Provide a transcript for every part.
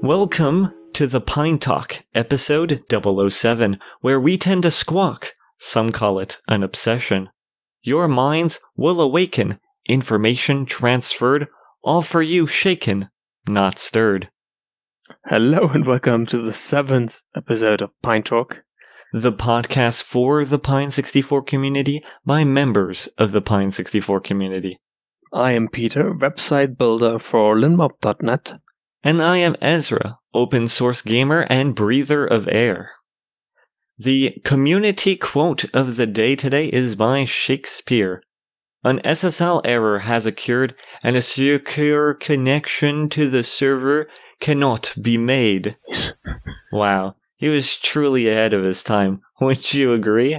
Welcome to the Pine Talk, episode 007, where we tend to squawk. Some call it an obsession. Your minds will awaken, information transferred, all for you shaken, not stirred. Hello and welcome to the 7th episode of Pine Talk. The podcast for the Pine64 community by members of the Pine64 community. I am Peter, website builder for linmob.net. And I am Ezra, open source gamer and breather of air. The community quote of the day today is by Shakespeare. An SSL error has occurred and a secure connection to the server cannot be made. Wow, he was truly ahead of his time. Wouldn't you agree?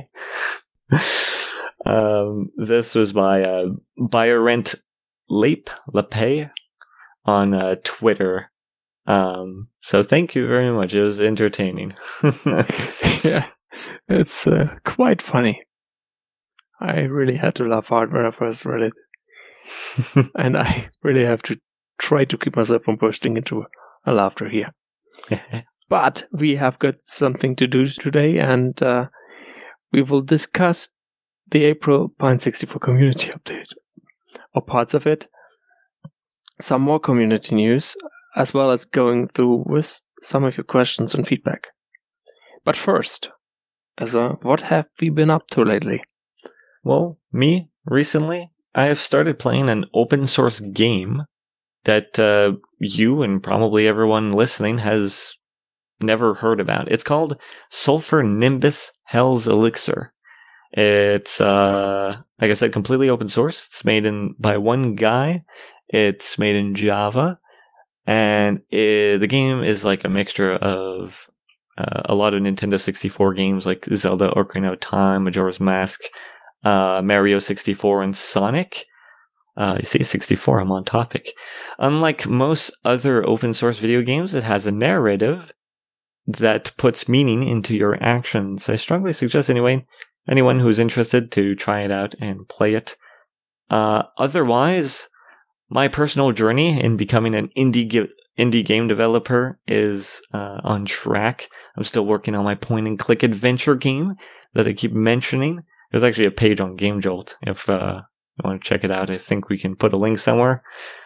This was by Byrent Lepe on Twitter. So thank you very much. It was entertaining. Yeah, it's quite funny. I really had to laugh hard when I first read it. And I really have to try to keep myself from bursting into a laughter here. But we have got something to do today, and we will discuss the April Pine64 community update, or parts of it, some more community news, as well as going through with some of your questions and feedback. But first, Ezra, what have we been up to lately? Well, me, recently, I have started playing an open source game that you and probably everyone listening has never heard about. It's called Sulfur Nimbus Hell's Elixir. It's, like I said, completely open source. It's made by one guy. It's made in Java. And the game is like a mixture of a lot of Nintendo 64 games like Zelda Ocarina of Time, Majora's Mask, Mario 64, and Sonic. You see 64, I'm on topic. Unlike most other open source video games, it has a narrative that puts meaning into your actions. I strongly suggest anyone who's interested to try it out and play it. Otherwise, my personal journey in becoming an indie game developer is on track. I'm still working on my point-and-click adventure game that I keep mentioning. There's actually a page on GameJolt if you want to check it out. I think we can put a link somewhere.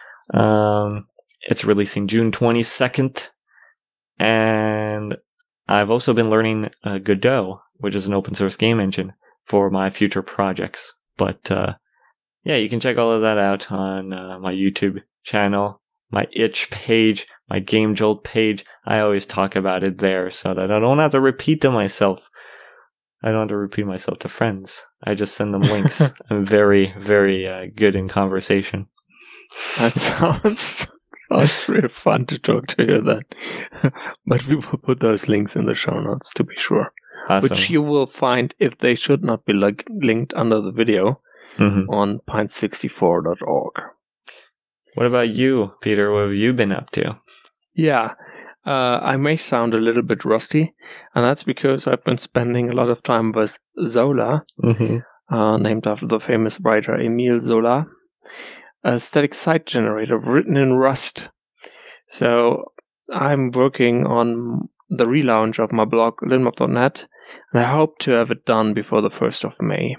It's releasing June 22nd. And I've also been learning Godot, which is an open source game engine for my future projects. But yeah, you can check all of that out on my YouTube channel, my itch page, my GameJolt page. I always talk about it there so that I don't have to repeat to myself. I don't have to repeat myself to friends. I just send them links. I'm very, very good in conversation. That sounds really fun to talk to you then. But we will put those links in the show notes to be sure. Awesome. Which you will find, if they should not be linked under the video, on pine64.org. What about you, Peter? What have you been up to? Yeah, I may sound a little bit rusty, and that's because I've been spending a lot of time with Zola, named after the famous writer Emile Zola, a static site generator written in Rust. So I'm working on the relaunch of my blog, linmob.net, and I hope to have it done before the 1st of May.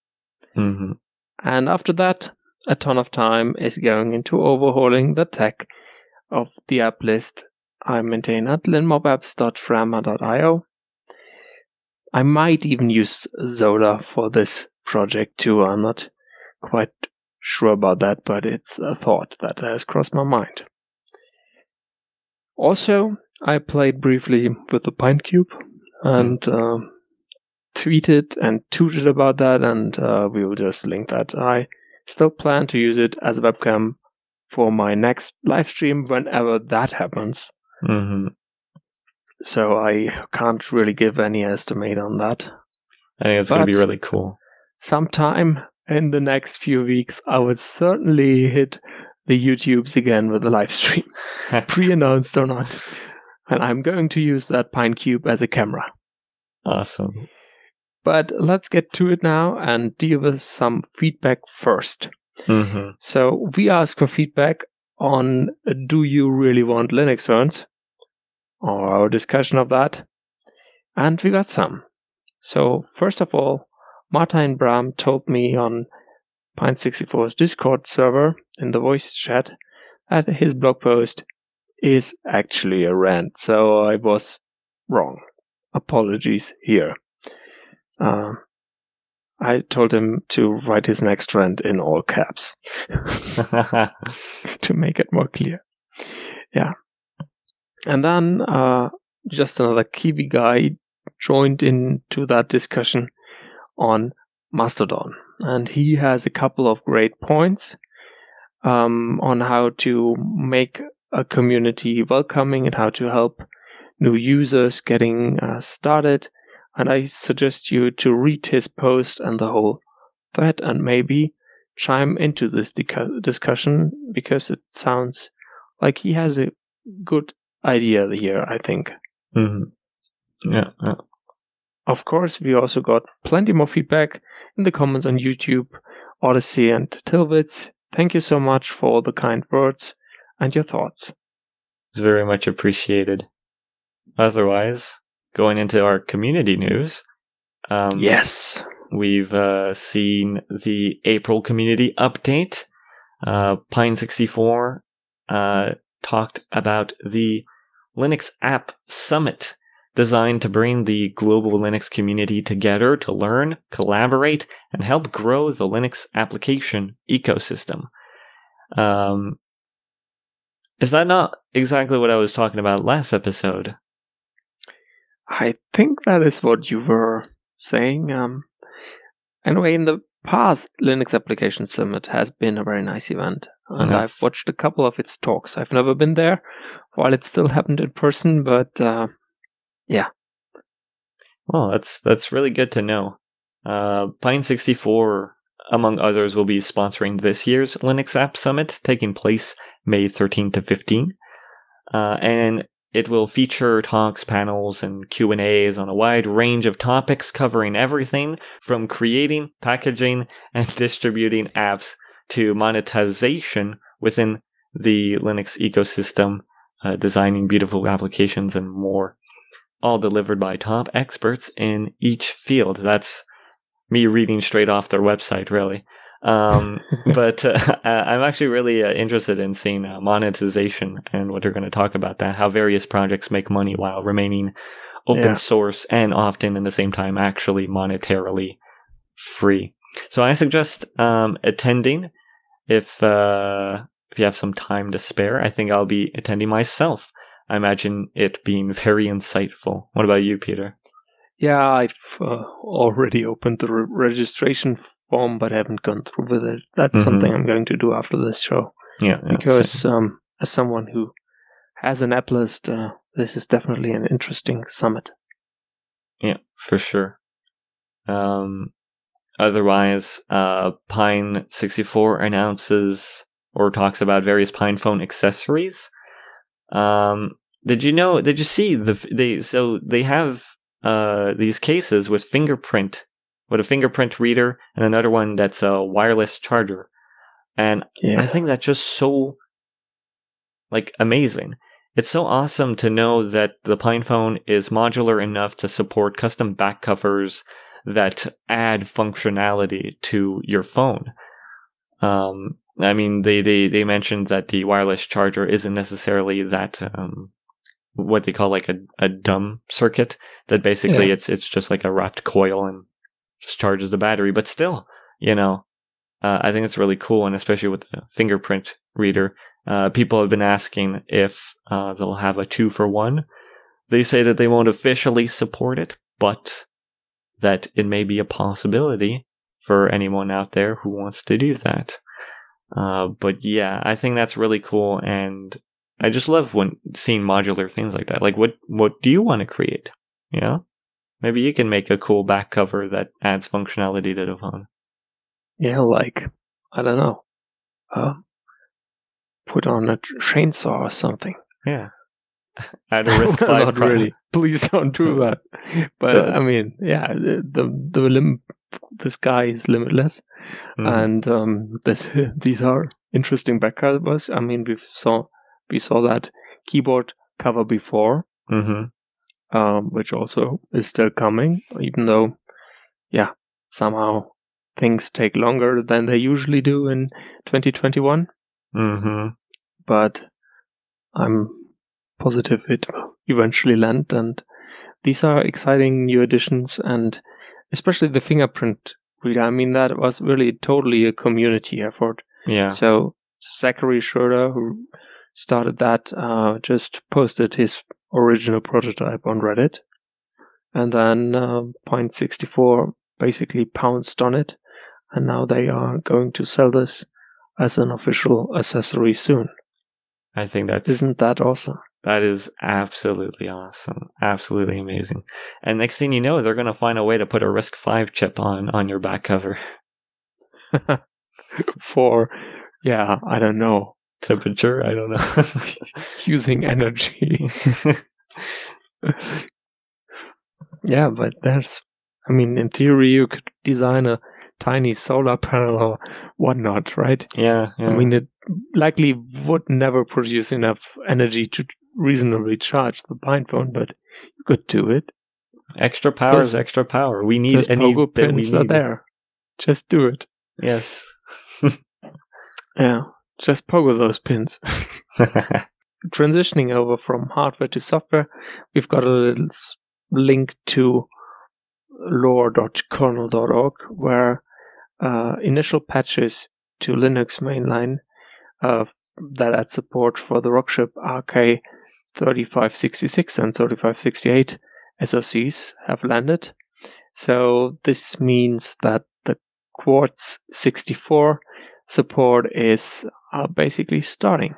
And after that, a ton of time is going into overhauling the tech of the app list I maintain at linmobapps.frama.io. I might even use Zola for this project too. I'm not quite sure about that, but it's a thought that has crossed my mind. Also, I played briefly with the PineCube and tweeted and tooted about that, and we will just link that. I still plan to use it as a webcam for my next live stream whenever that happens. So I can't really give any estimate on that. I think it's going to be really cool. Sometime in the next few weeks, I would certainly hit the YouTubes again with a live stream, pre-announced or not. And I'm going to use that PineCube as a camera. Awesome. But let's get to it now and deal with some feedback first. So we ask for feedback on, do you really want Linux phones? or our discussion of that. And we got some. So first of all, Martin Bram told me on Pine64's Discord server in the voice chat that his blog post is actually a rant. So I was wrong. Apologies here. I told him to write his next rant in all caps to make it more clear. Yeah. And then just another Kiwi guy joined into that discussion on Mastodon. And he has a couple of great points on how to make a community welcoming and how to help new users getting started. And I suggest you to read his post and the whole thread and maybe chime into this discussion, because it sounds like he has a good idea here, I think. Mm-hmm. Yeah. Of course, we also got plenty more feedback in the comments on YouTube, Odyssey, and Tilwitz. Thank you so much for all the kind words and your thoughts. It's very much appreciated. Otherwise, going into our community news. Yes. We've seen the April community update. Pine64 talked about the Linux App Summit, designed to bring the global Linux community together to learn, collaborate, and help grow the Linux application ecosystem. Is that not exactly what I was talking about last episode? I think that is what you were saying. Anyway, in the past, Linux Application Summit has been a very nice event, and I've watched a couple of its talks. I've never been there, while it still happened in person, but yeah. Well, that's really good to know. Pine64, among others, will be sponsoring this year's Linux App Summit, taking place May 13 to 15. And it will feature talks, panels, and Q&As on a wide range of topics covering everything from creating, packaging, and distributing apps to monetization within the Linux ecosystem, designing beautiful applications, and more. All delivered by top experts in each field. That's me reading straight off their website, really. But I'm actually really interested in seeing monetization and what they're going to talk about that, how various projects make money while remaining open source and often in the same time actually monetarily free. So I suggest attending if you have some time to spare. I think I'll be attending myself. I imagine it being very insightful. What about you, Peter? Yeah, I've already opened the registration form, but I haven't gone through with it. That's something I'm going to do after this show. Yeah, because as someone who has an app list, this is definitely an interesting summit. Yeah, for sure. Otherwise, Pine64 announces or talks about various PinePhone accessories. Did you see they have these cases with a fingerprint reader and another one that's a wireless charger. And I think that's just so amazing. It's so awesome to know that the PinePhone is modular enough to support custom back covers that add functionality to your phone. I mean, they mentioned that the wireless charger isn't necessarily that what they call a dumb circuit, that basically it's just like a wrapped coil and just charges the battery. But still, I think it's really cool, and especially with the fingerprint reader, people have been asking if they'll have a 2-for-1. They say that they won't officially support it, but that it may be a possibility for anyone out there who wants to do that. But yeah, I think that's really cool, and I just love seeing modular things like that. What do you want to create? Maybe you can make a cool back cover that adds functionality to the phone. Yeah, I don't know, put on a chainsaw or something. Yeah. Add a RISC-V. Not really. Please don't do that. But I mean, yeah, the sky is limitless, and these are interesting back covers. I mean, we saw that keyboard cover before, which also is still coming, even though, somehow things take longer than they usually do in 2021. But I'm positive it will eventually land, and these are exciting new additions, and especially the fingerprint reader. I mean, that was really totally a community effort. Yeah. So Zachary Schroeder, who started that, just posted his original prototype on Reddit, and then Point64 basically pounced on it, and now they are going to sell this as an official accessory soon. I think Isn't that awesome? That is absolutely awesome. Absolutely amazing. And next thing you know, they're going to find a way to put a RISC-V chip on your back cover. For, I don't know. Temperature? I don't know. Using energy. Yeah, but in theory, you could design a tiny solar panel or whatnot, right? Yeah. I mean, it likely would never produce enough energy to reasonably charge the PinePhone, but you could do it. Extra power is extra power. We need any pogo bit pins we need. are there. Just do it. Yes. Yeah, just pogo those pins. Transitioning over from hardware to software, we've got a little link to lore.kernel.org, where initial patches to Linux mainline that add support for the Rockchip RK3566 and 3568 SoCs have landed. So this means that the Quartz 64 support is basically starting.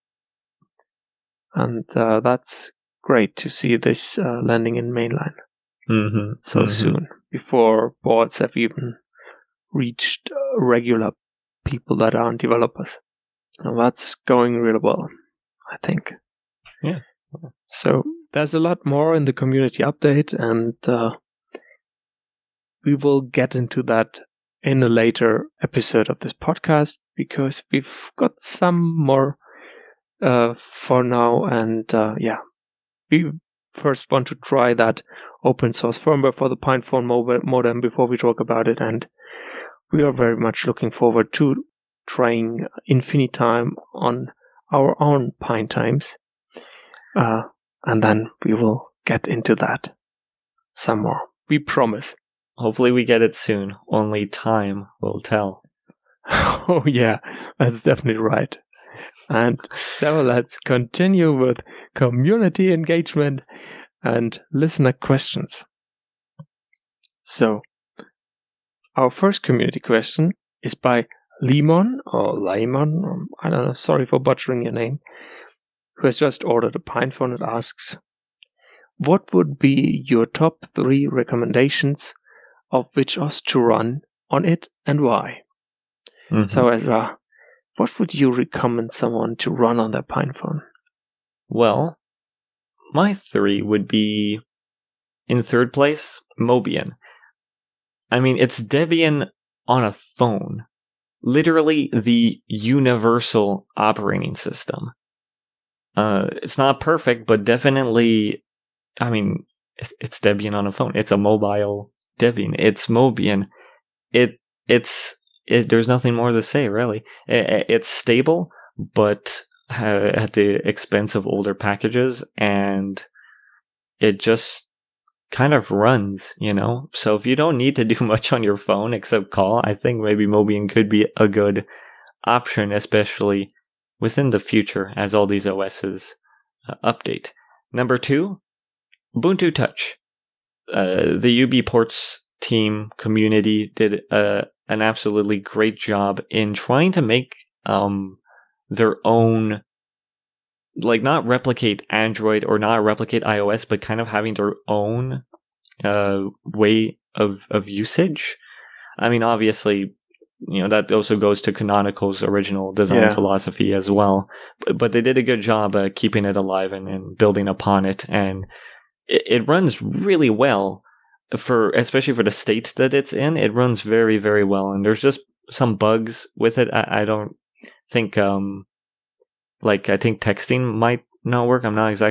And that's great to see this landing in mainline soon, before boards have even reached regular people that aren't developers. And that's going really well, I think. Yeah. So there's a lot more in the community update, and we will get into that in a later episode of this podcast, because we've got some more for now, and we first want to try that open source firmware for the PinePhone modem before we talk about it, and we are very much looking forward to trying Infinitime on our own PineTimes, and then we will get into that some more. We promise. Hopefully we get it soon. Only time will tell. Oh yeah, that's definitely right. And so let's continue with community engagement and listener questions. So our first community question is by Limon, I don't know, sorry for butchering your name, who has just ordered a PinePhone and asks, what would be your top 3 recommendations of which OS to run on it and why? So Ezra, what would you recommend someone to run on their PinePhone? Well, my 3 would be, in third place, Mobian. I mean, it's Debian on a phone. Literally the universal operating system. It's not perfect, but definitely, I mean, it's Debian on a phone. It's a mobile Debian. It's Mobian. There's nothing more to say, really. It's stable, but at the expense of older packages, and it just kind of runs, So if you don't need to do much on your phone except call, I think maybe Mobian could be a good option, especially within the future as all these OSs update. Number 2, Ubuntu Touch. The UBports team community did an absolutely great job in trying to make their own, like, not replicate Android or not replicate iOS, but kind of having their own way of usage. I mean, obviously, that also goes to Canonical's original design philosophy as well. But they did a good job keeping it alive and building upon it. And it runs really well, especially for the state that it's in. It runs very, very well. And there's just some bugs with it. I don't think, I think texting might not work. I'm not exactly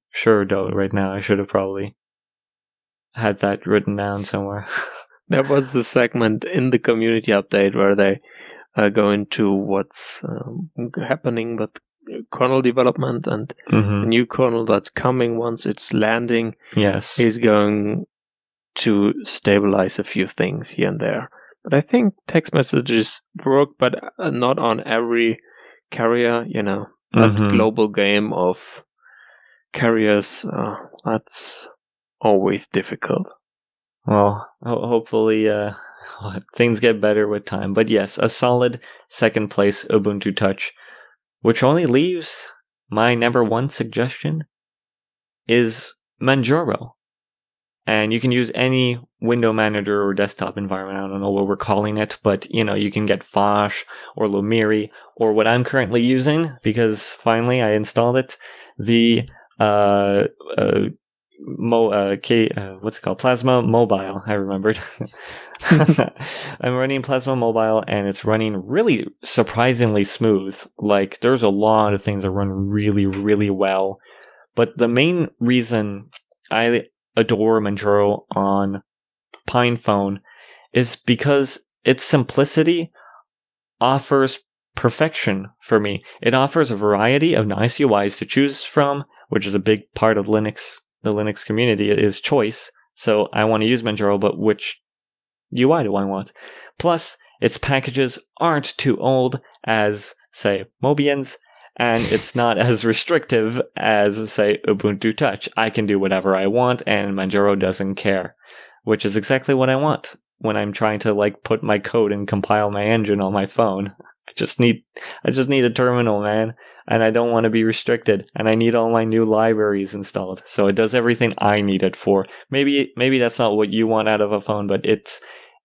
sure though right now. I should have probably had that written down somewhere. There was a segment in the community update where they go into what's happening with kernel development, and the new kernel that's coming once it's landing Yes. is going to stabilize a few things here and there. But I think text messages work, but not on every carrier, that global game of carriers, that's always difficult. Well, hopefully things get better with time. But yes, a solid second place Ubuntu Touch, which only leaves my number one suggestion is Manjaro. And you can use any window manager or desktop environment. I don't know what we're calling it, but you can get Phosh or Lumiri or what I'm currently using, because finally I installed it, the what's it called? Plasma Mobile. I remembered. I'm running Plasma Mobile, and it's running really surprisingly smooth. Like, there's a lot of things that run really, really well. But the main reason I adore Manjaro on PinePhone is because its simplicity offers perfection for me. It offers a variety of nice UIs to choose from, which is a big part of Linux. The Linux community is choice. So I want to use Manjaro, but which UI do I want? Plus, its packages aren't too old as, say, Mobian's, and it's not as restrictive as, say, Ubuntu Touch. I can do whatever I want, and Manjaro doesn't care, which is exactly what I want when I'm trying to put my code and compile my engine on my phone. I just need a terminal, man, and I don't want to be restricted, and I need all my new libraries installed. So it does everything I need it for. Maybe that's not what you want out of a phone, but it's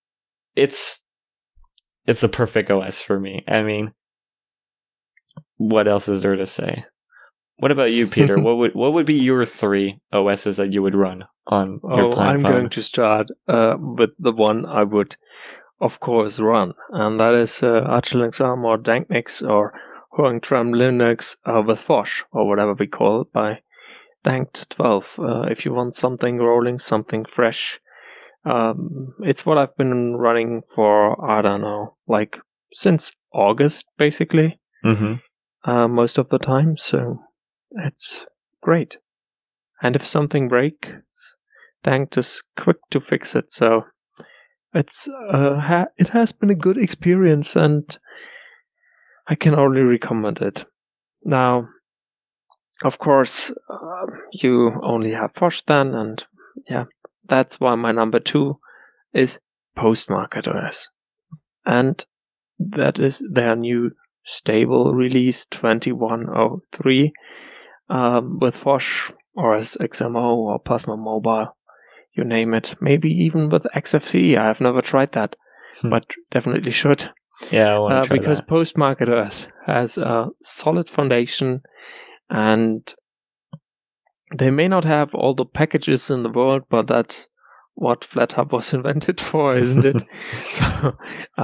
the perfect OS for me. I mean, what else is there to say? What about you, Peter? what would be your 3 OSs that you would run on your PinePhone? I'm going to start with the one I would, of course, run, and that is Arch Linux ARM or Danknix or Huang Tram Linux with Phosh, or whatever we call it, by Dankt 12. If you want something rolling, something fresh, it's what I've been running for, I don't know, since August, basically, most of the time, so it's great. And if something breaks, Dankt is quick to fix it, so it's it has been a good experience, and I can only recommend it. Now, of course, you only have Phosh then, and yeah, that's why my number 2 is PostmarketOS. And that is their new stable release 2103 with Phosh or as XMO or Plasma Mobile, you name it. Maybe even with XFCE. I have never tried that, but definitely should. Yeah, I want to try because that. PostmarketOS has a solid foundation, and they may not have all the packages in the world, but that's what FlatHub was invented for, isn't it? So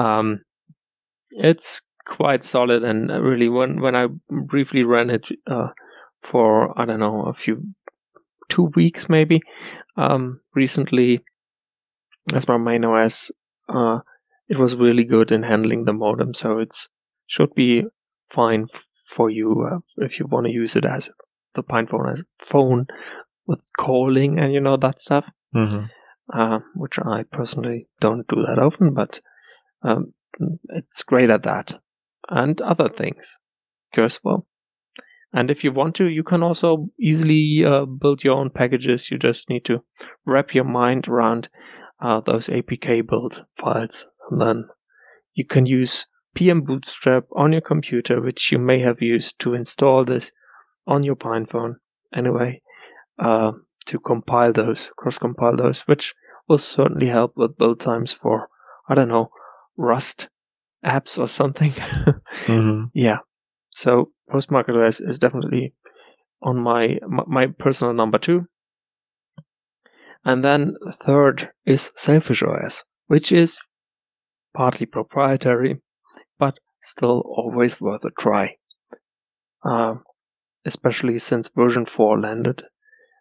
it's quite solid, and really when I briefly ran it for, I don't know, 2 weeks maybe, recently as my main OS, it was really good in handling the modem, so it should be fine for you if you want to use it as the PinePhone as a phone with calling and that stuff, which I personally don't do that often, but it's great at that and other things. Because, well, and if you want to, you can also easily build your own packages. You just need to wrap your mind around those APK build files, and then you can use PM Bootstrap on your computer, which you may have used to install this on your PinePhone anyway, to compile those, cross-compile those, which will certainly help with build times for, I don't know, Rust apps or something. Yeah. So PostmarketOS is definitely on my personal number 2. And then third is SelfishOS, which is partly proprietary, but still always worth a try. Especially since version 4 landed.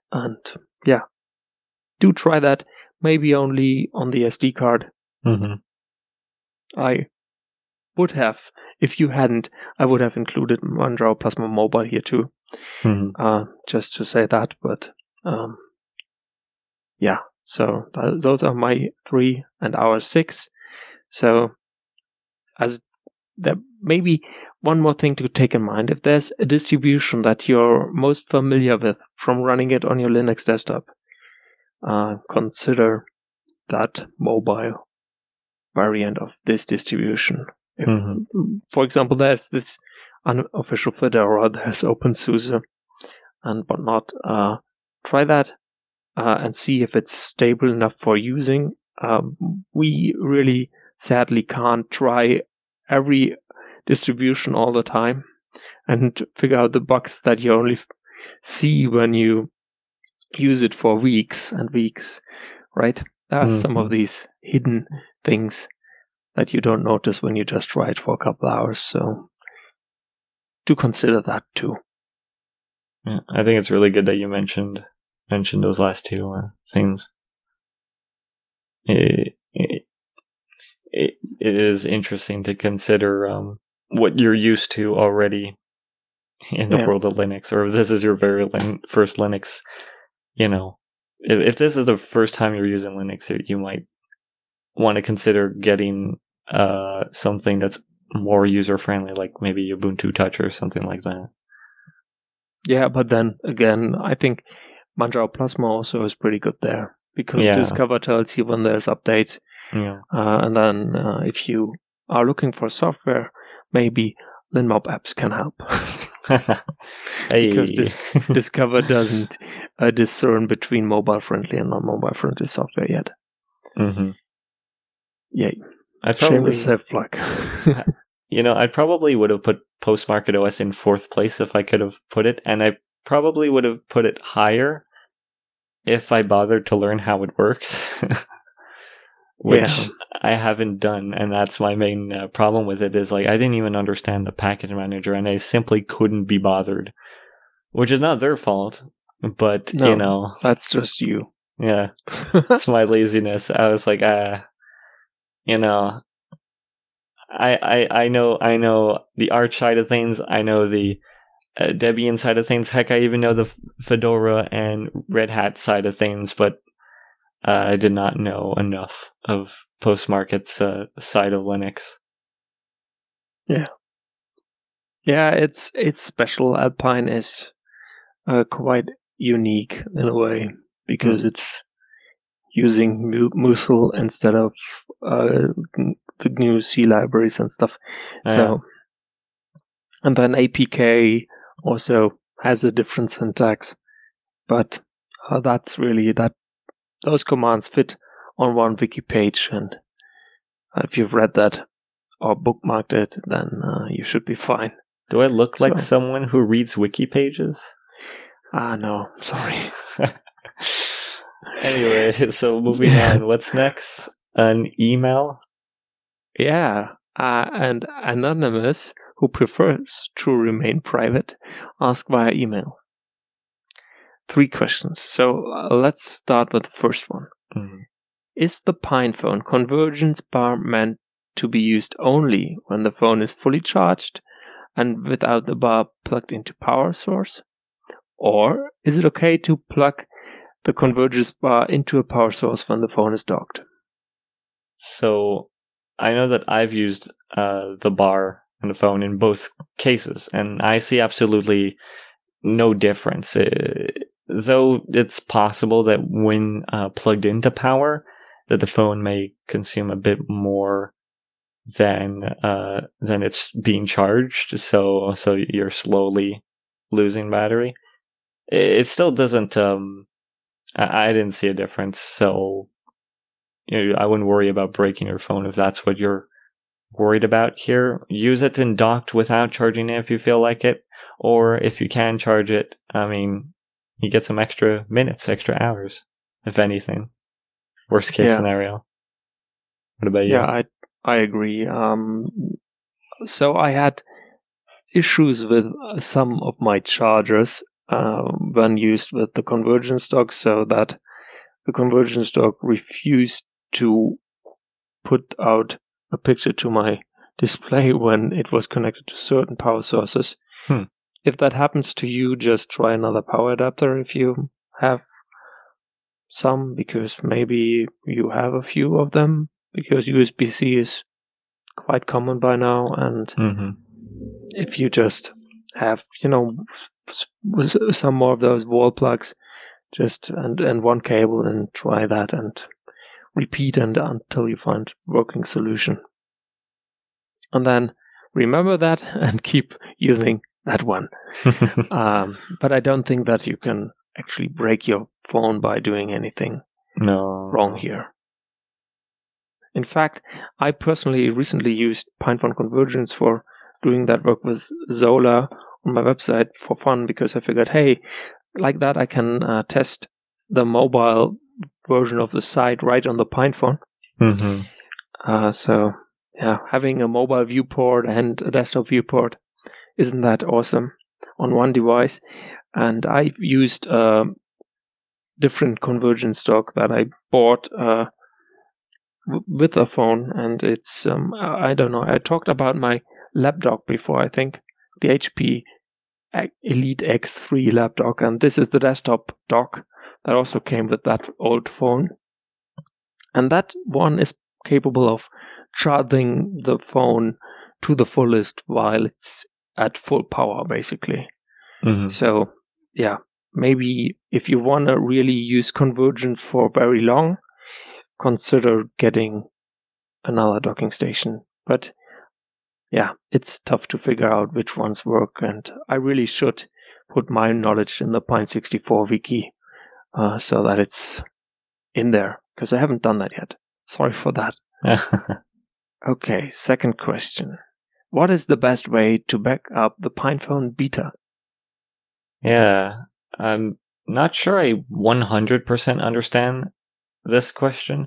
And yeah, do try that. Maybe only on the SD card. Mm-hmm. I would have, if you hadn't, I would have included Manjaro Plasma Mobile here too. Mm-hmm. Just to say that, but yeah. So those are my 3 and our 6. So as there maybe one more thing to take in mind: if there's a distribution that you're most familiar with from running it on your Linux desktop, consider that mobile variant of this distribution. If, for example, there's this unofficial Fedora, there's OpenSUSE and whatnot. Try that and see if it's stable enough for using. We really sadly can't try every distribution all the time and figure out the bugs that you only see when you use it for weeks and weeks, right? There are some of these hidden things that you don't notice when you just try it for a couple hours. So do consider that too. Yeah, I think it's really good that you mentioned those last 2 things. It is interesting to consider what you're used to already in the world of Linux, or if this is your very first Linux. If this is the first time you're using Linux, you might want to consider getting something that's more user-friendly, like maybe Ubuntu Touch or something like that. Yeah, but then again, I think Manjaro Plasma also is pretty good there, because Discover tells you when there's updates. Yeah. And then if you are looking for software, maybe Linmob apps can help. Because Discover doesn't discern between mobile-friendly and non-mobile-friendly software yet. Mm-hmm. Yay. Shameless self-plug. I probably would have put Postmarket OS in 4th place if I could have put it, and I probably would have put it higher if I bothered to learn how it works, which I haven't done, and that's my main problem with it, is like I didn't even understand the package manager, and I simply couldn't be bothered, which is not their fault, but that's just you. Yeah, it's my laziness. I was like, I know the Arch side of things. I know the Debian side of things. Heck, I even know the Fedora and Red Hat side of things, but I did not know enough of Postmarket's side of Linux. Yeah, it's special. Alpine is quite unique in a way, because it's using Musl instead of the GNU C libraries and stuff. So, and then APK also has a different syntax, but that's really that. Those commands fit on one wiki page, and if you've read that or bookmarked it, then you should be fine. Do I look like someone who reads wiki pages? No, sorry. Anyway, so moving on. What's next? An email? Yeah, and Anonymous, who prefers to remain private, ask via email. 3 questions. So let's start with the first one. Mm-hmm. Is the PinePhone convergence bar meant to be used only when the phone is fully charged and without the bar plugged into power source? Or is it okay to plug the convergence bar into a power source when the phone is docked? So I know that I've used the bar and the phone in both cases, and I see absolutely no difference. Though it's possible that when plugged into power, that the phone may consume a bit more than it's being charged. So you're slowly losing battery. It still doesn't. I didn't see a difference. So I wouldn't worry about breaking your phone if that's what you're worried about here. Use it in docked without charging it if you feel like it, or if you can charge it, I mean, you get some extra minutes, extra hours, if anything. Worst case scenario. What about you? Yeah, I agree. So I had issues with some of my chargers when used with the convergence dock, so that the convergence dock refused to put out a picture to my display when it was connected to certain power sources. If that happens to you, just try another power adapter if you have some, because maybe you have a few of them, because USB-C is quite common by now, and if you just have, some more of those wall plugs, just and one cable, and try that and repeat until you find working solution. And then remember that and keep using that one. But I don't think that you can actually break your phone by doing anything wrong here. In fact, I personally recently used PinePhone Convergence for doing that work with Zola on my website for fun, because I figured, hey, like that I can test the mobile version of the site right on the PinePhone. So yeah, having a mobile viewport and a desktop viewport, isn't that awesome on one device? And I've used a different convergence dock that I bought with a phone, and it's I don't know, I talked about my lap dock before, I think, the HP Elite X3 lap dock, and this is the desktop dock that also came with that old phone. And that one is capable of charging the phone to the fullest while it's at full power, basically. So yeah, maybe if you want to really use convergence for very long, consider getting another docking station. But yeah, it's tough to figure out which ones work, and I really should put my knowledge in the Pine64 wiki so that it's in there, because I haven't done that yet. Sorry for that. Okay, second question. What is the best way to back up the PinePhone Beta? Yeah, I'm not sure I 100% understand this question.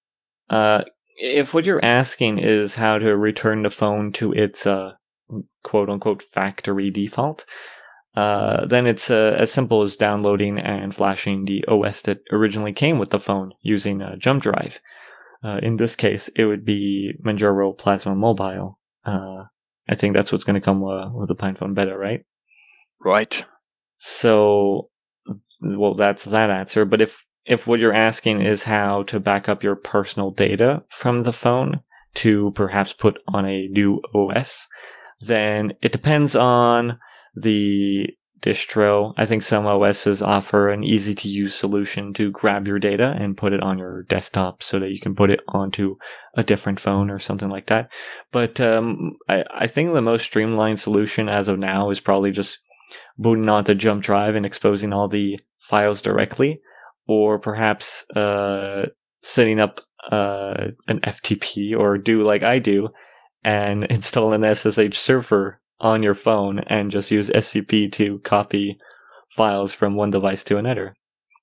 If what you're asking is how to return the phone to its quote-unquote factory default, then it's as simple as downloading and flashing the OS that originally came with the phone using a jump drive. In this case, it would be Manjaro Plasma Mobile. I think that's what's going to come with the PinePhone Beta, right? Right. So, well, that's that answer. But if what you're asking is how to back up your personal data from the phone to perhaps put on a new OS, then it depends on the distro. I think some OSs offer an easy-to-use solution to grab your data and put it on your desktop so that you can put it onto a different phone or something like that. But I think the most streamlined solution as of now is probably just booting onto Jump Drive and exposing all the files directly, or perhaps setting up an FTP, or do like I do and install an SSH server on your phone and just use SCP to copy files from one device to another.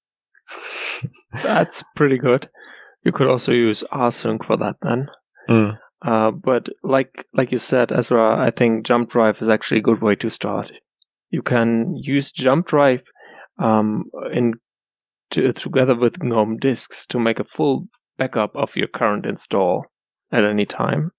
That's pretty good. You could also use rsync for that then. But like you said, Ezra, I think Jump Drive is actually a good way to start. You can use Jump Drive together with GNOME disks to make a full backup of your current install at any time,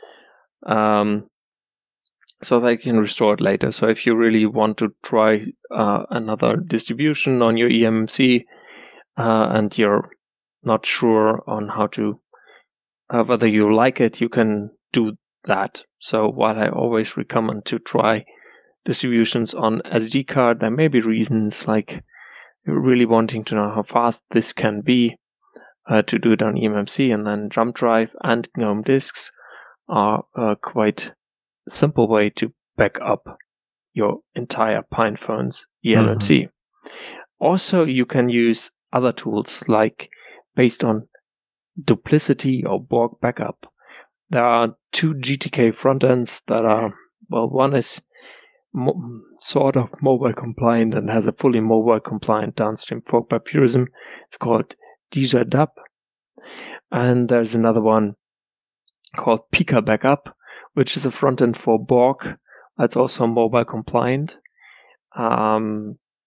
so they can restore it later. So if you really want to try another distribution on your eMMC and you're not sure on how to whether you like it, you can do that. So while I always recommend to try distributions on SD card, there may be reasons like you're really wanting to know how fast this can be to do it on eMMC, and then Jump Drive and GNOME disks are a quite simple way to back up your entire PinePhone's eMMC. Also, you can use other tools like based on Duplicity or Borg Backup. There are two GTK frontends that are, well, one is sort of mobile compliant and has a fully mobile compliant downstream fork by Purism. It's called DJDAP. And there's another one called Pika Backup, which is a front end for Borg that's also mobile compliant.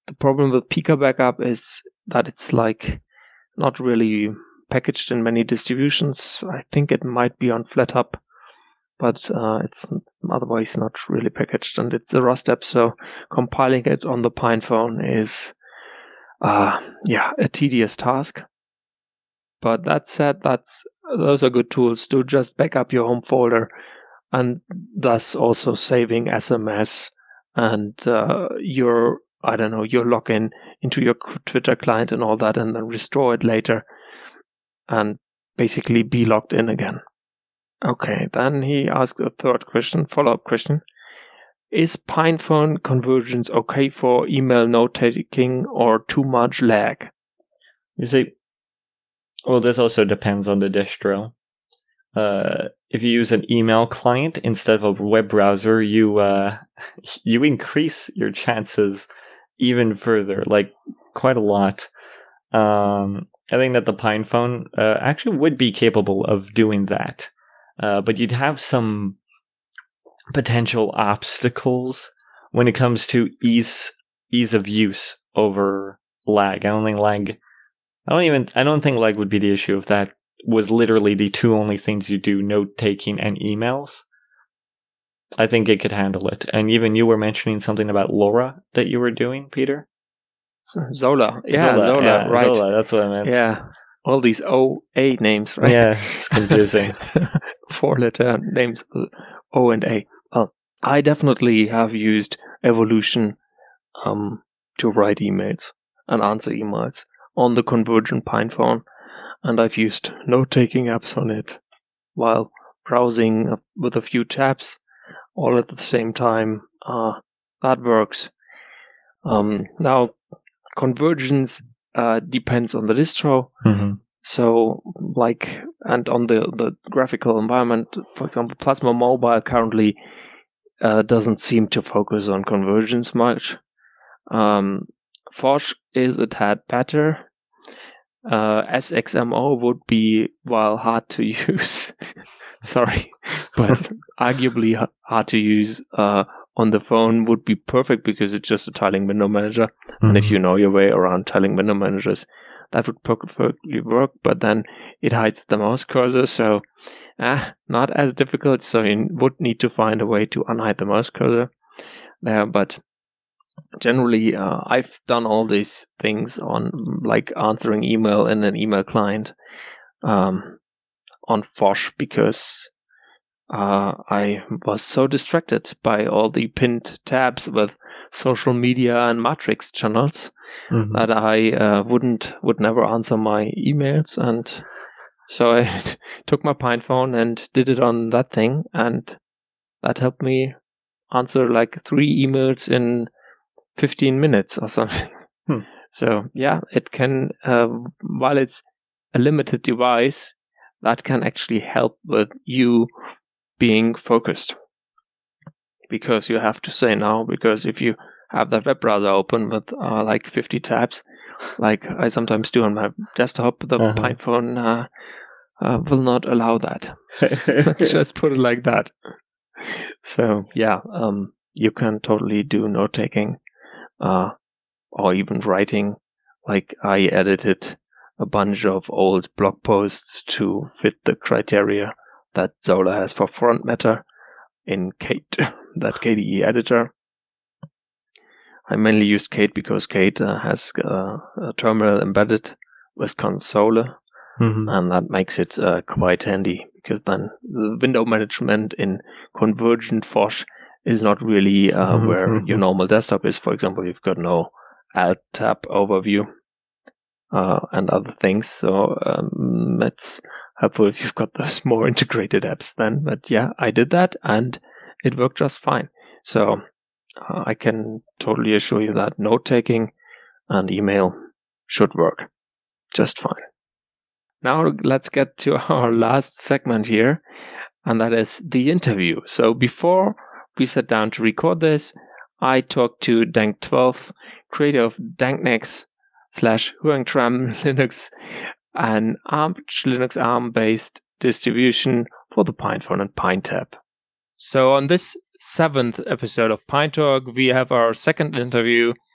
the problem with Pika Backup is that it's like not really packaged in many distributions. I think it might be on FlatHub, but it's otherwise not really packaged, and it's a Rust app, so compiling it on the PinePhone is a tedious task. But that said, those are good tools to just back up your home folder, and thus also saving SMS and your login into your Twitter client and all that, and then restore it later and basically be logged in again. Okay, then he asked a third question, follow-up question. Is PinePhone convergence okay for email note-taking or too much lag? You see, well, this also depends on the distro. If you use an email client instead of a web browser, you increase your chances even further, like quite a lot. I think that the PinePhone actually would be capable of doing that, but you'd have some potential obstacles when it comes to ease of use over lag. I don't think lag would be the issue if that was literally the two only things you do, note-taking and emails. I think it could handle it. And even you were mentioning something about LoRa that you were doing, Peter? Zola. Yeah, Zola, right. Zola, that's what I meant. Yeah, all these OA names, right? Yeah, it's confusing. 4-letter names, O and A. Well, I definitely have used Evolution to write emails and answer emails on the Convergent PinePhone, and I've used note-taking apps on it while browsing with a few tabs all at the same time. That works. Now, convergence depends on the distro. Mm-hmm. So, and on the graphical environment, for example, Plasma Mobile currently doesn't seem to focus on convergence much. Phosh is a tad better. SXMO would be, while hard to use, sorry, but arguably hard to use on the phone, would be perfect because it's just a tiling window manager. Mm-hmm. And if you know your way around tiling window managers, that would perfectly work, but then it hides the mouse cursor, so not as difficult. So you would need to find a way to unhide the mouse cursor there, but generally, I've done all these things on, like, answering email in an email client on Phosh because I was so distracted by all the pinned tabs with social media and Matrix channels that I would never answer my emails, and so I took my PinePhone and did it on that thing, and that helped me answer like 3 emails in 15 minutes or something. So yeah, it can, while it's a limited device, that can actually help with you being focused. Because you have to say now, because if you have that web browser open with like 50 tabs, like I sometimes do on my desktop, the PinePhone will not allow that. Let's just put it like that. So yeah, you can totally do note-taking. Or even writing. Like, I edited a bunch of old blog posts to fit the criteria that Zola has for front matter in Kate, that KDE editor. I mainly used Kate because Kate has a terminal embedded with console, and that makes it quite handy, because then the window management in Convergent Phosh is not really where your normal desktop is. For example, you've got no Alt-Tab overview and other things. So it's helpful if you've got those more integrated apps then. But yeah, I did that and it worked just fine. So I can totally assure you that note-taking and email should work just fine. Now let's get to our last segment here, and that is the interview. So before we sat down to record this, I talked to Dank12, creator of Danknex / Huangtram Linux, an Arch Linux ARM-based distribution for the PinePhone and PineTab. So on this 7th episode of Pine Talk, we have our second interview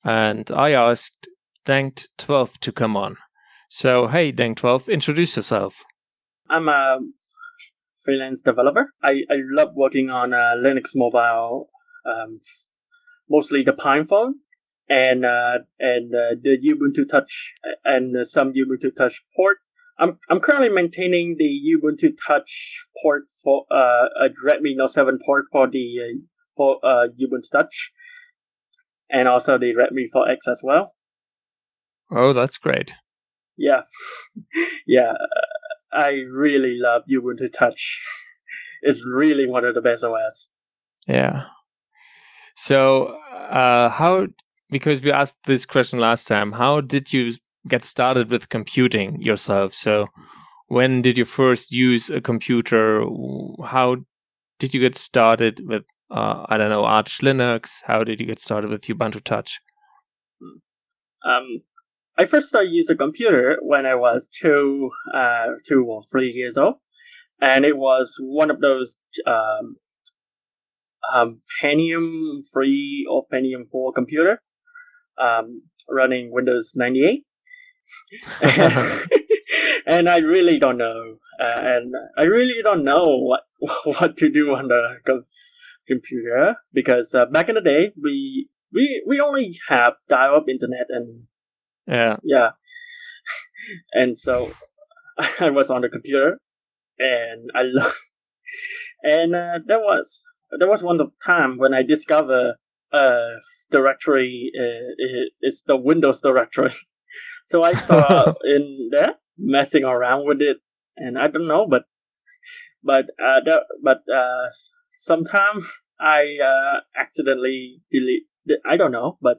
and I asked Dank12 to come on. So, hey, Dank12, introduce yourself. I'm a freelance developer. I love working on Linux mobile, mostly the PinePhone and the Ubuntu Touch and some Ubuntu Touch port. I'm currently maintaining the Ubuntu Touch port for a Redmi Note 7 port for the Ubuntu Touch, and also the Redmi 4X as well. Oh, that's great. Yeah, yeah. I really love Ubuntu Touch. It's really one of the best OS. Yeah. So, because we asked this question last time, how did you get started with computing yourself? So, when did you first use a computer? How did you get started with, Arch Linux? How did you get started with Ubuntu Touch? I first started using a computer when I was 2 or 3 years old, and it was one of those Pentium 3 or Pentium 4 computer running Windows 98. And I really don't know, what to do on the computer, because back in the day we only have dial-up internet, and yeah, and so I was on the computer, and I love, and there was one time when I discovered directory. It's the Windows directory. So I started in there messing around with it, and I don't know, but sometimes I accidentally delete. I don't know, but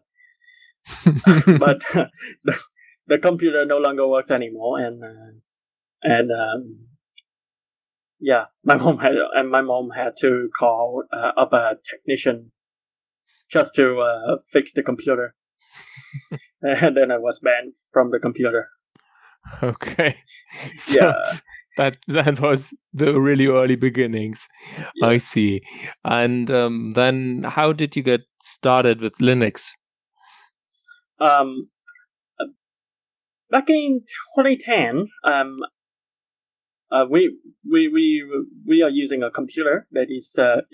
the computer no longer works anymore, and yeah, my mom had to call up a technician just to fix the computer. And then I was banned from the computer. Okay. So that was the really early beginnings. Yeah. I see. And then how did you get started with Linux? Back in 2010, we are using a computer that is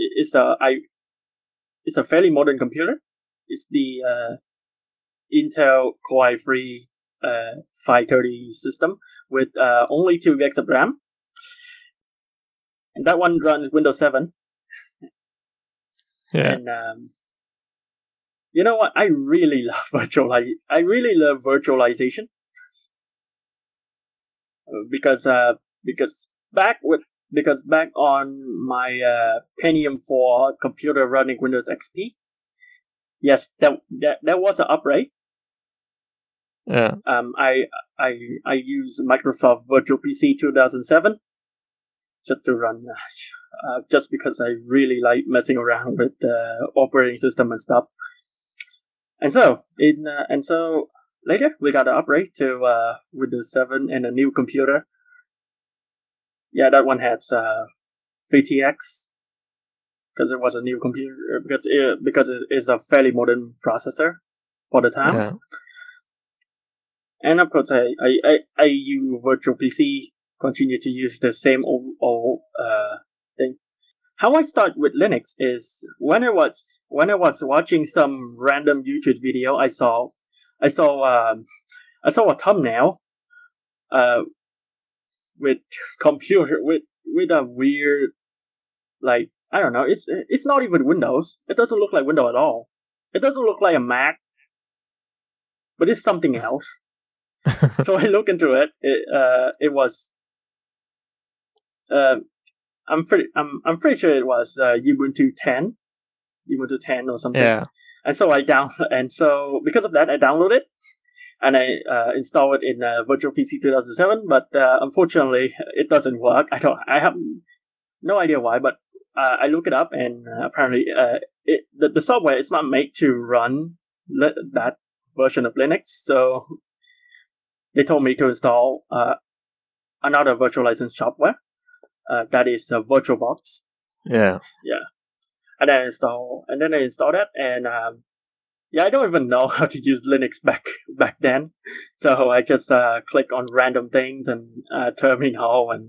it's a fairly modern computer. It's the Intel Core i3 530 system with only 2 gigs of RAM, and that one runs Windows 7. Yeah. And you know what? I really love virtualization because back on my Pentium 4 computer running Windows XP, yes, that was an upgrade. Yeah. I use Microsoft Virtual PC 2007 just to run, just because I really like messing around with the operating system and stuff. And so later we got an upgrade to Windows 7 and a new computer. Yeah, that one has 3TX because it was a new computer, because it is a fairly modern processor for the time. Yeah. And of course, I use Virtual PC, continue to use the same old thing. How I start with Linux is when I was watching some random YouTube video, I saw a thumbnail with computer with a weird, like, I don't know, it's not even Windows. It doesn't look like Windows at all. It doesn't look like a Mac, but it's something else. So I look into it. It was I'm pretty sure it was Ubuntu 10 or something. Yeah. And so because of that, I downloaded it and I installed it in Virtual PC 2007. But unfortunately, it doesn't work. I have no idea why. But I look it up, and apparently, the software is not made to run that version of Linux. So they told me to install another virtualization software. That is VirtualBox. Yeah. Yeah. And then I installed that, and I don't even know how to use Linux back then. So I just click on random things and terminal, and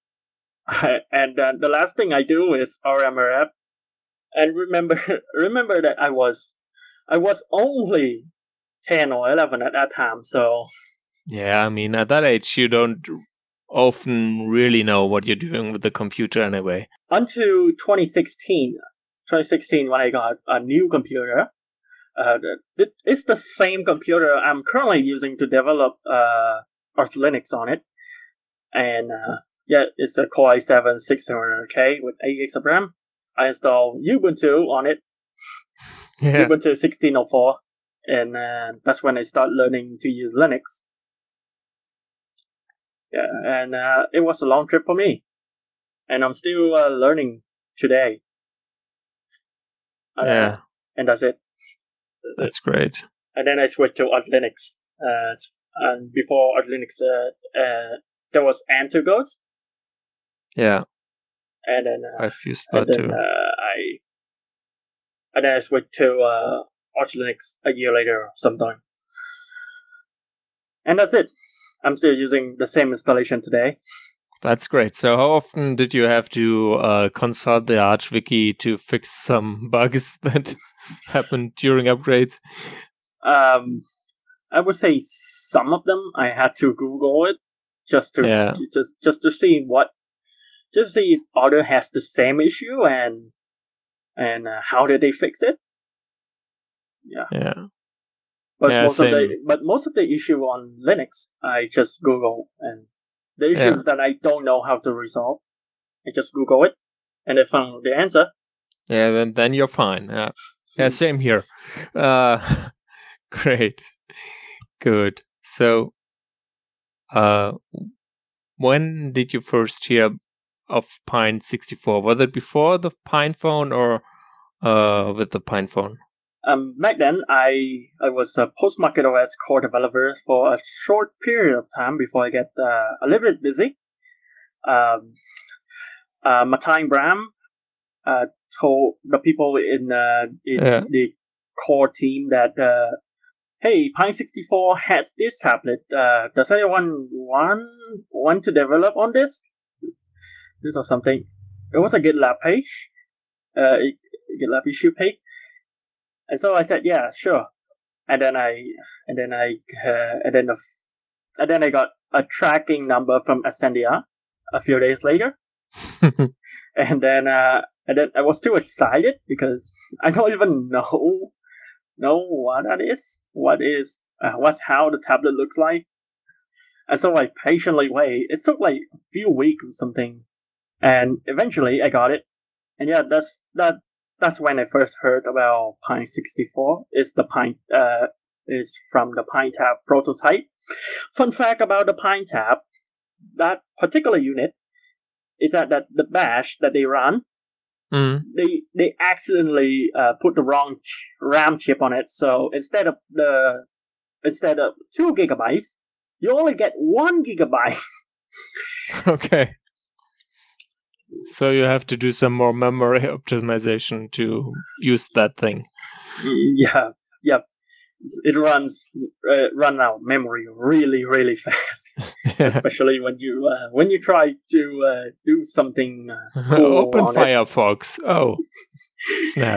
the last thing I do is rmrf. And remember that I was only 10 or 11 at that time. So yeah, I mean, at that age, you don't often really know what you're doing with the computer anyway. Until 2016, when I got a new computer. It's the same computer I'm currently using to develop Arch Linux on it. And it's a Core i7 600K with 8 gigs of RAM. I installed Ubuntu on it. Yeah. Ubuntu 16.04. And that's when I started learning to use Linux. Yeah, and it was a long trip for me. And I'm still learning today. Yeah. And that's it. That's great. And then I switched to Arch Linux. And before Arch Linux, there was Antergos. Yeah. And then I've used that too. And then I switched to Arch Linux a year later sometime. And that's it. I'm still using the same installation today. That's great. So how often did you have to consult the Arch Wiki to fix some bugs that happened during upgrades? I would say some of them I had to Google it just to just to see if other has the same issue and how did they fix it. Yeah. But most of the issue on Linux I just Google, and the issues that I don't know how to resolve, I just Google it and I found the answer. Yeah, then you're fine. Yeah, same here. Great. Good. So when did you first hear of Pine 64? Was it before the Pine phone or with the Pine phone? Back then, I was a post-market OS core developer for a short period of time before I get a little bit busy. Martijn Bram told the people in the core team that, hey, Pine 64 had this tablet. Does anyone want to develop on this? This or something. It was a GitLab page, GitLab issue page. And so I said, yeah, sure. And then I got a tracking number from Ascendia a few days later. and then I was too excited because I don't even know what that is. What's how the tablet looks like. And so I patiently wait. It took like a few weeks or something. And eventually I got it. And yeah, that's when I first heard about Pine 64. It's from the PineTab prototype. Fun fact about the PineTab, that particular unit is that the bash that they run, they accidentally put the wrong RAM chip on it. So instead of 2 gigabytes, you only get 1 gigabyte. Okay. So you have to do some more memory optimization to use that thing. Yeah. It runs out of memory really, really fast, especially when you try to do something cool. Open Firefox. Oh, snap!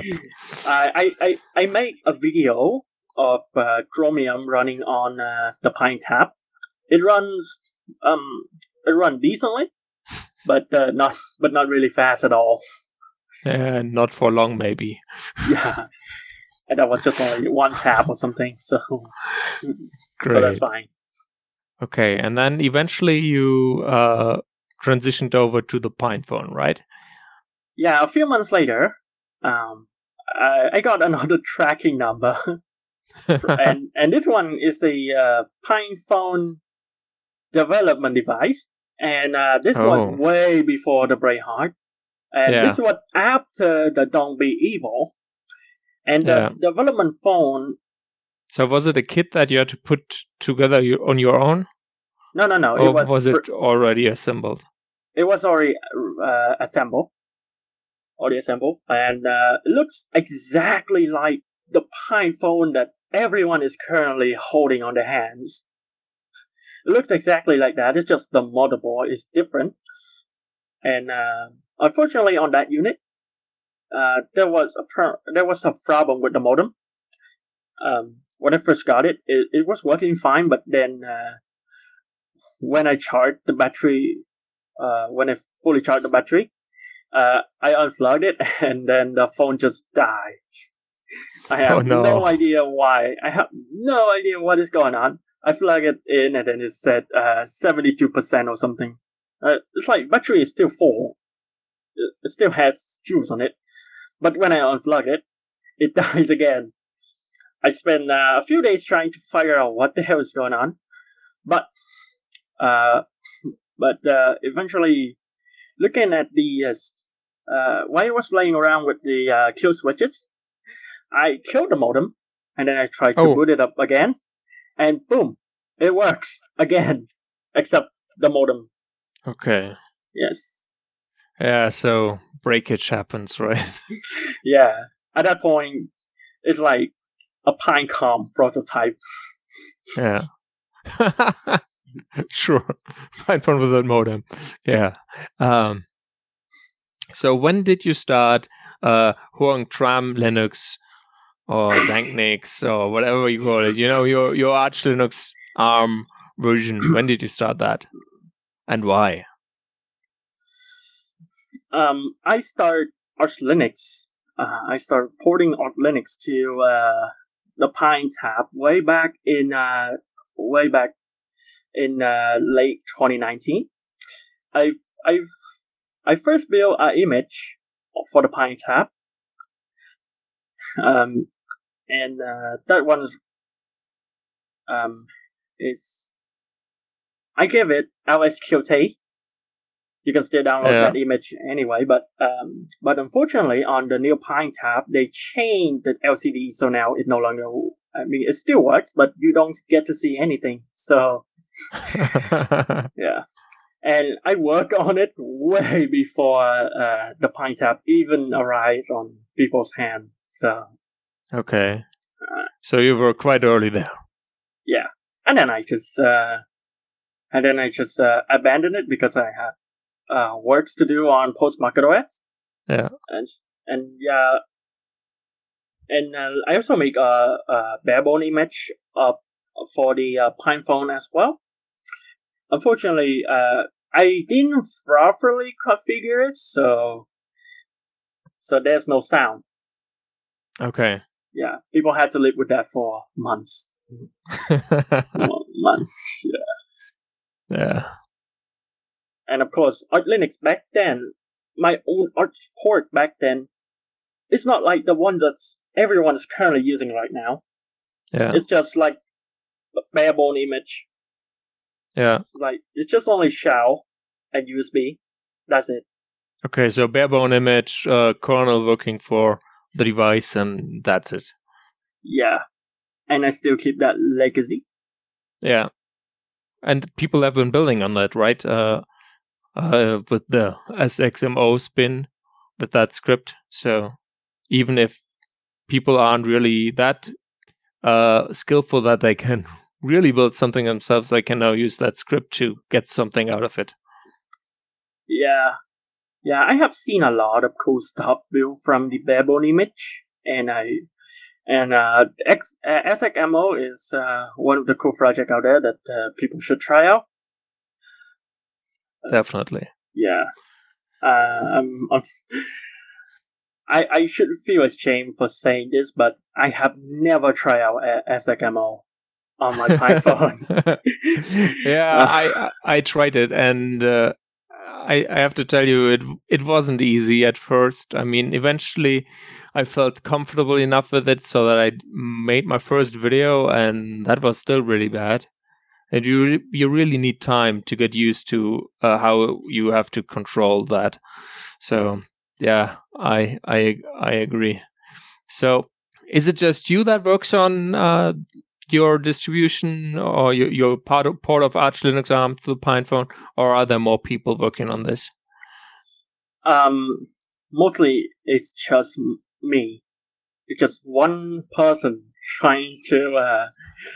I made a video of Chromium running on the PineTab. It runs decently, but not really fast at all. Not for long, maybe. Yeah. And that was just only 1 tab or something, so that's fine. Okay, and then eventually you transitioned over to the PinePhone, right? Yeah, a few months later, I got another tracking number, and this one is a PinePhone development device, and this was way before the Brainhard, and this was after the Don't Be Evil. And the development phone. So was it a kit that you had to put together on your own? No. Or was it already assembled? It was already assembled. And it looks exactly like the PinePhone that everyone is currently holding on their hands. It looks exactly like that. It's just the motherboard is different. And unfortunately, on that unit, there was a problem with the modem. When I first got it, it was working fine, but then when I charged the battery, when I fully charged the battery, I unplugged it, and then the phone just died. I have no idea why. I have no idea what is going on. I plugged it in, and then it said 72% or something. It's like battery is still full. It still has juice on it. But when I unplug it, it dies again. I spent a few days trying to figure out what the hell is going on. But eventually, looking at the while I was playing around with the kill switches, I killed the modem, and then I tried to boot it up again, and boom, it works again, except the modem. Okay. Yes. Yeah, so breakage happens, right? Yeah. At that point, it's like a Pinecom prototype. Yeah. Sure. PinePhone with a modem. Yeah. So when did you start Huang Tram Linux or Danknix or whatever you call it? You know, your Arch Linux ARM version. When did you start that? And why? I started Arch Linux. I started porting Arch Linux to the Pine tab way back in late 2019. I first built an image for the Pine tab, and that one is I gave it LSQT. You can still download that image anyway, but unfortunately on the new Pine tab they changed the LCD, so now it no longer. I mean, it still works, but you don't get to see anything. So yeah, and I worked on it way before the Pine tab even arrives on people's hands. So okay, so you were quite early there. Yeah, and then I just abandoned it because I had works to do on post-macOS. Yeah, and yeah, and I also make a barebone image for the PinePhone as well. Unfortunately, I didn't properly configure it, so there's no sound. Okay. Yeah, people had to live with that for months. Months. Yeah. Yeah. And of course, Arch Linux back then, my own Arch port back then, it's not like the one that everyone is currently using right now. Yeah. It's just like a barebone image. Yeah. It's just only shell and USB. That's it. Okay, so barebone image, kernel working for the device, and that's it. Yeah. And I still keep that legacy. Yeah. And people have been building on that, right? With the SXMO spin, with that script. So even if people aren't really that skillful that they can really build something themselves, they can now use that script to get something out of it. Yeah. Yeah, I have seen a lot of cool stuff built from the barebone image, and SXMO is one of the cool projects out there that people should try out. Definitely. Yeah. I should feel ashamed for saying this, but I have never tried out SXMO on my PinePhone. Yeah, I tried it, and I have to tell you, it wasn't easy at first. I mean, eventually I felt comfortable enough with it so that I made my first video, and that was still really bad. And you really need time to get used to how you have to control that. So yeah, I agree. So is it just you that works on your distribution or your port of Arch Linux ARM to the PinePhone, or are there more people working on this? Mostly it's just me. it's just one person trying to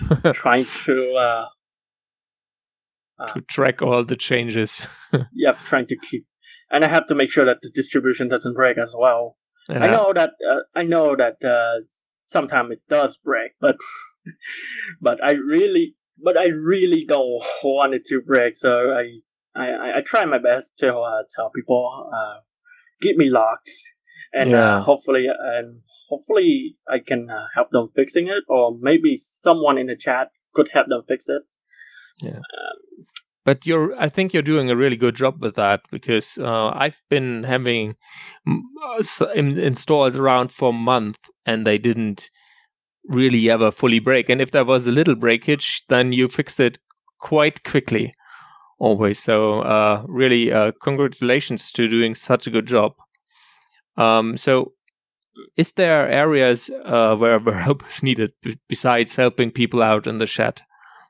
to track all the changes. trying to keep, and I have to make sure that the distribution doesn't break as well. Yeah. I know that sometimes it does break, but I really don't want it to break. So I try my best to tell people give me logs, and hopefully I can help them fixing it, or maybe someone in the chat could help them fix it. Yeah. But I think you're doing a really good job with that, because I've been having installs around for a month, and they didn't really ever fully break. And if there was a little breakage, then you fixed it quite quickly, always. So really, congratulations to doing such a good job. So is there areas where help is needed besides helping people out in the chat?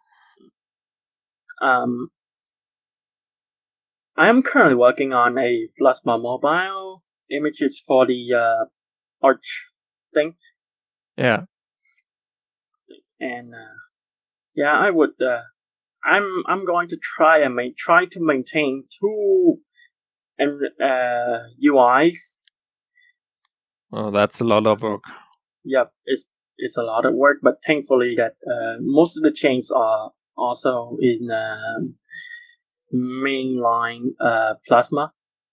I am currently working on a Plasma mobile images for the Arch thing. Yeah. And I would. I'm going to try to maintain 2 UIs. Oh, that's a lot of work. Yep, it's a lot of work, but thankfully that most of the chains are also in mainline Plasma,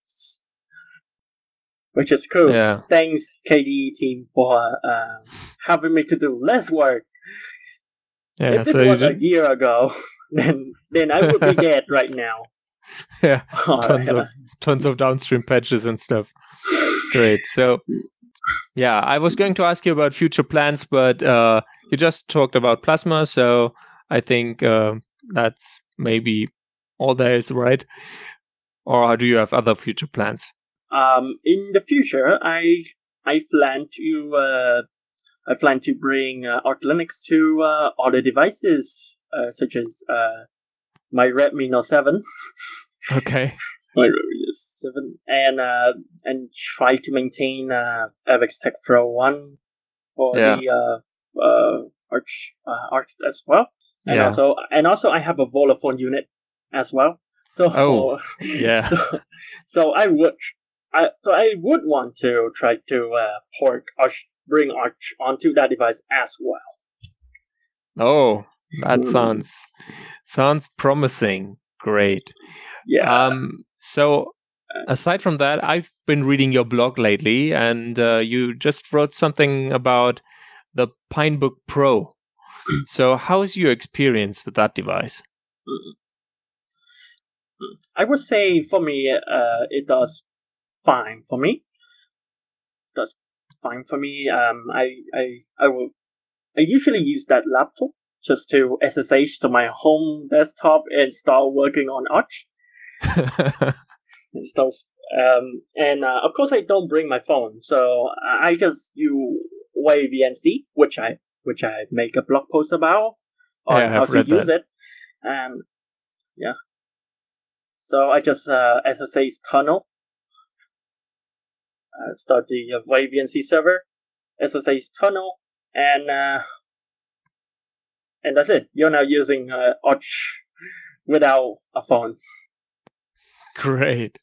which is cool. Yeah. Thanks KDE team for having me to do less work. Yeah, if this was a year ago, then I would be dead right now. Yeah, tons of downstream patches and stuff. Great. So, yeah, I was going to ask you about future plans, but you just talked about Plasma, so I think that's maybe all there is, right? Or do you have other future plans? In the future, I plan to bring Arch Linux to other devices, such as my Redmi Note 7. Okay. My Redmi Note 7, and try to maintain Avex Tech Pro 1 for the Arch as well. And also I have a Volaphone unit as well. So so I would want to try to port Arch, bring Arch onto that device as well. Oh, that sounds promising. Great. Yeah. So aside from that, I've been reading your blog lately, and you just wrote something about the Pinebook Pro. So how's your experience with that device? I would say for me, it does fine for me. I usually use that laptop just to SSH to my home desktop and start working on Arch. And stuff. Of course, I don't bring my phone, so I just use Wave VNC, which I make a blog post about on how to use it. And so I just SSH tunnel, start the Wave VNC server, SSH tunnel, and that's it. You're now using Arch without a phone. Great.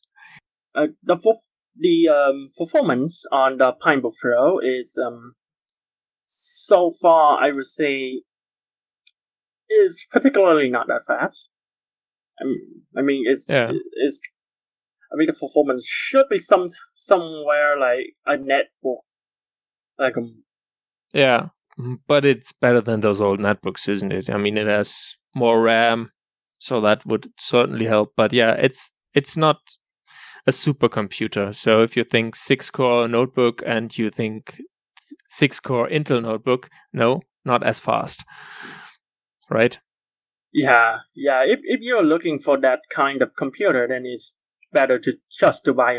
The performance on the Pinebook Pro is so far, I would say, is particularly not that fast. I mean, the performance should be somewhere like a netbook, like yeah, but it's better than those old netbooks, isn't it? I mean, it has more RAM, so that would certainly help. But yeah, it's not a supercomputer. So if you think 6-core notebook and you think 6-core Intel notebook, no, not as fast, right? Yeah. If you're looking for that kind of computer, then it's better to buy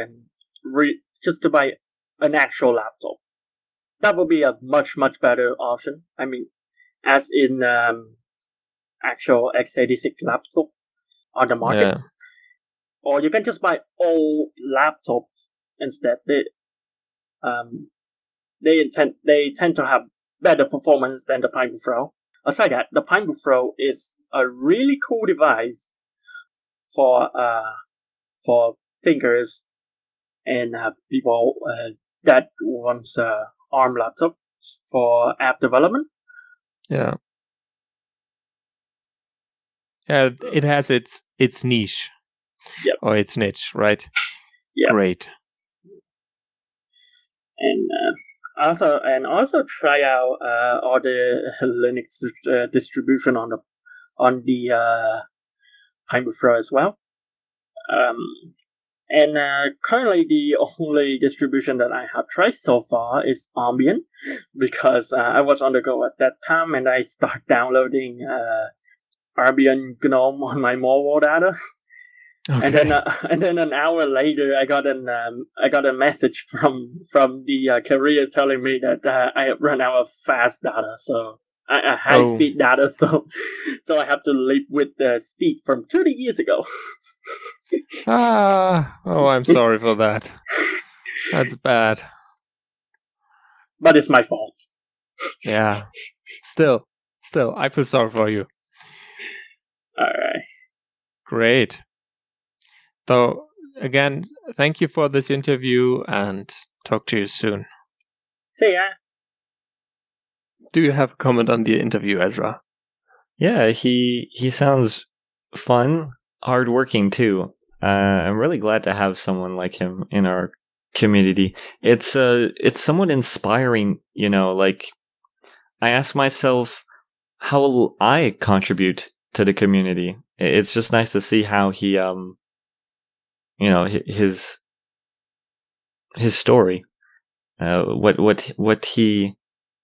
an actual laptop. That would be a much better option. I mean, as in actual x86 laptop on the market. Yeah. Or you can just buy old laptops instead. they tend to have better performance than the Pine Buffalo. Aside that, the Pine Buffalo is a really cool device for thinkers and people that wants ARM laptop for app development. Yeah. Yeah, it has its niche. Yep. Or its niche, right? Yeah. Great. And also try out all the Linux distribution on the Pine Buffalo as well. And currently, the only distribution that I have tried so far is Armbian, because I was on the go at that time, and I start downloading Armbian GNOME on my mobile data. Okay. And then an hour later, I got a message from the carrier telling me that I have run out of fast data, so high speed data, so I have to live with the speed from 30 years ago. I'm sorry for that. That's bad. But it's my fault. Yeah. Still, I feel sorry for you. All right. Great. So, again, thank you for this interview and talk to you soon. See ya. Do you have a comment on the interview, Ezra? Yeah, he sounds fun, hardworking too. I'm really glad to have someone like him in our community. It's somewhat inspiring, like I ask myself, how will I contribute to the community? It's just nice to see how he his story, what he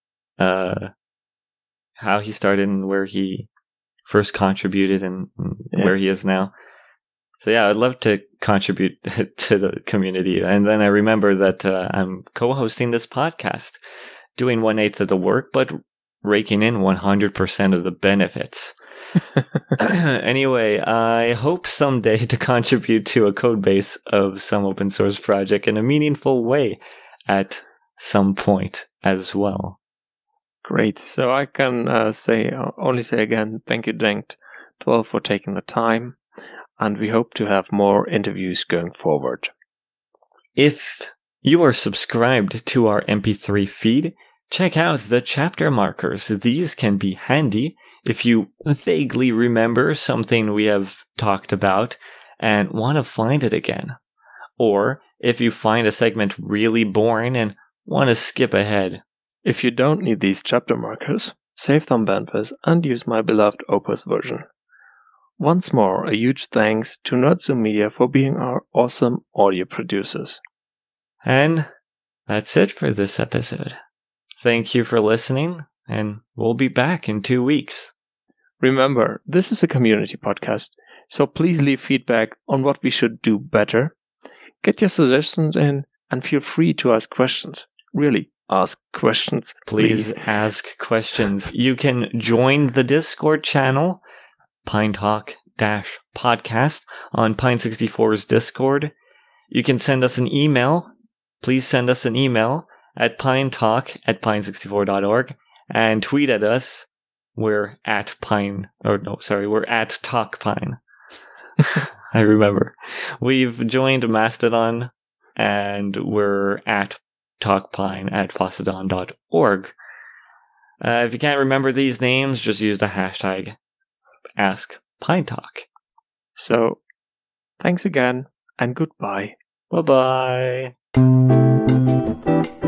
how he started and where he first contributed and where he is now. So yeah, I'd love to contribute to the community. And then I remember that I'm co-hosting this podcast, doing 1/8 of the work, but raking in 100% of the benefits. Anyway, I hope someday to contribute to a code base of some open source project in a meaningful way at some point as well. Great. So I can only say again, thank you, Denkt12, for taking the time. And we hope to have more interviews going forward. If you are subscribed to our MP3 feed, check out the chapter markers. These can be handy if you vaguely remember something we have talked about and want to find it again. Or if you find a segment really boring and want to skip ahead. If you don't need these chapter markers, save some bandwidth and use my beloved Opus version. Once more, a huge thanks to Nerdzoom Media for being our awesome audio producers. And that's it for this episode. Thank you for listening, and we'll be back in 2 weeks. Remember, this is a community podcast, so please leave feedback on what we should do better. Get your suggestions in, and feel free to ask questions. Really, ask questions. Please ask questions. You can join the Discord channel, Pine Talk-podcast, on Pine64's Discord. You can send us an email. Please send us an email at pinetalk@pine64.org and tweet at us. We're at TalkPine. I remember. We've joined Mastodon and we're at TalkPine at Fossidon.org. If you can't remember these names, just use the hashtag AskPineTalk. So, thanks again and goodbye. Bye-bye.